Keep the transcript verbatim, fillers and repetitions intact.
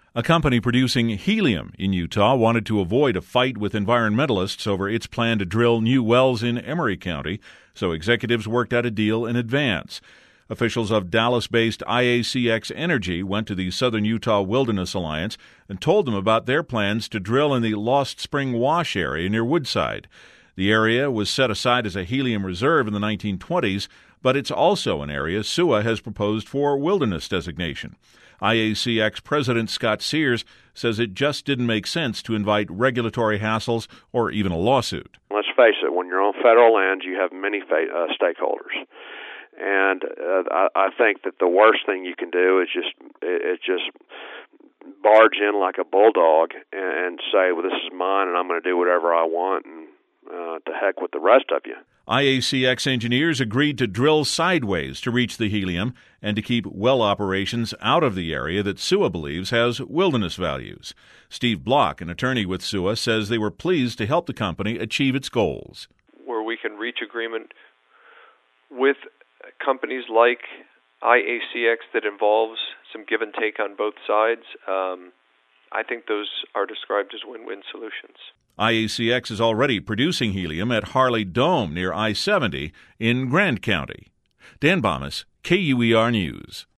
A company producing helium in Utah wanted to avoid a fight with environmentalists over its plan to drill new wells in Emery County, so executives worked out a deal in advance. Officials of Dallas-based I A C X Energy went to the Southern Utah Wilderness Alliance and told them about their plans to drill in the Lost Spring Wash area near Woodside. The area was set aside as a helium reserve in the nineteen twenties, but it's also an area S U A has proposed for wilderness designation. I A C X President Scott Sears says it just didn't make sense to invite regulatory hassles or even a lawsuit. Let's face it, when you're on federal land, you have many fa- uh, stakeholders. And uh, I, I think that the worst thing you can do is just it, it just barge in like a bulldog and, and say, well, this is mine and I'm going to do whatever I want, and uh, to heck with the rest of you. I A C X engineers agreed to drill sideways to reach the helium and to keep well operations out of the area that S U A believes has wilderness values. Steve Block, an attorney with S U A, says they were pleased to help the company achieve its goals. Where we can reach agreement with companies like I A C X that involves some give and take on both sides, um, I think those are described as win-win solutions. I A C X is already producing helium at Harley Dome near I seventy in Grand County. Dan Bomas, K U E R News.